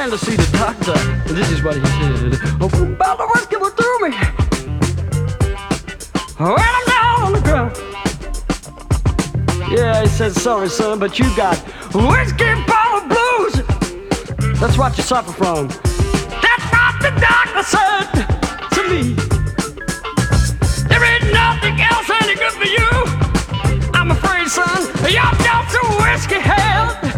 went to see the doctor, and this is what he said. Oh, about the whiskey was through me when I'm down on the ground. Yeah, he said, sorry, son, but you got whiskey bottle blues. That's what you suffer from. That's what the doctor said to me. There ain't nothing else any good for you. I'm afraid, son, you're just a whiskey head.